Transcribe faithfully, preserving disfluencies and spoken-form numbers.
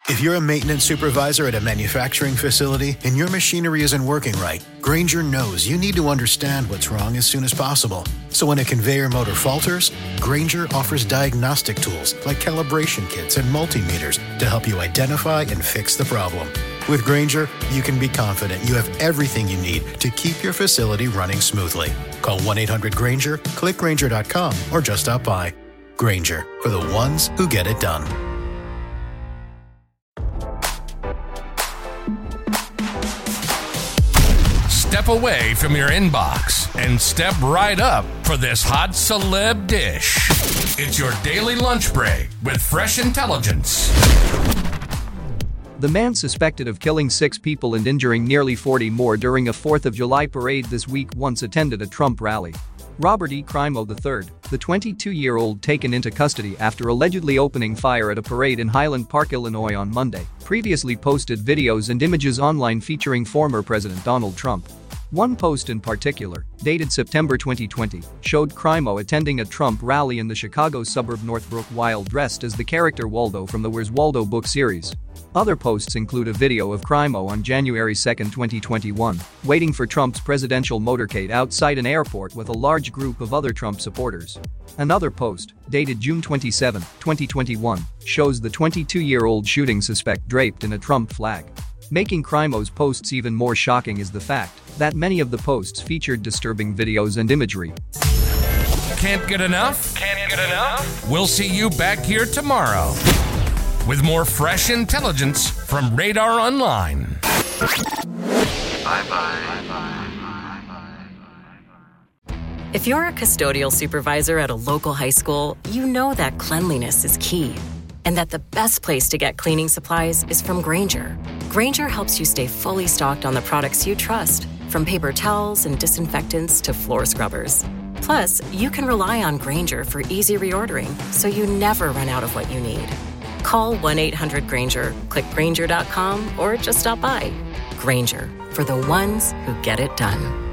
If you're a maintenance supervisor at a manufacturing facility and your machinery isn't working right, Grainger knows you need to understand what's wrong as soon as possible. So when a conveyor motor falters, Grainger offers diagnostic tools like calibration kits and multimeters to help you identify and fix the problem. With Grainger, you can be confident you have everything you need to keep your facility running smoothly. Call one eight hundred Grainger, click Grainger dot com, or just stop by. Grainger, for the ones who get it done. Step away from your inbox and step right up for this hot celeb dish. It's your daily lunch break with fresh intelligence. The man suspected of killing six people and injuring nearly forty more during a fourth of July parade this week once attended a Trump rally. Robert E. Crimo the third, the twenty-two-year-old taken into custody after allegedly opening fire at a parade in Highland Park, Illinois on Monday, previously posted videos and images online featuring former President Donald Trump. One post in particular, dated September twenty twenty, showed Crimo attending a Trump rally in the Chicago suburb Northbrook while dressed as the character Waldo from the Where's Waldo book series. Other posts include a video of Crimo on January second, twenty twenty-one, waiting for Trump's presidential motorcade outside an airport with a large group of other Trump supporters. Another post, dated June twenty-seventh, twenty twenty-one, shows the twenty-two-year-old shooting suspect draped in a Trump flag. Making Crimo's posts even more shocking is the fact that many of the posts featured disturbing videos and imagery. Can't get enough? Can't get enough? We'll see you back here tomorrow with more fresh intelligence from Radar Online. Bye-bye. If you're a custodial supervisor at a local high school, you know that cleanliness is key, and that the best place to get cleaning supplies is from Grainger. Grainger helps you stay fully stocked on the products you trust, from paper towels and disinfectants to floor scrubbers. Plus, you can rely on Grainger for easy reordering, so you never run out of what you need. Call one eight hundred Grainger, click Grainger dot com, or just stop by. Grainger, for the ones who get it done.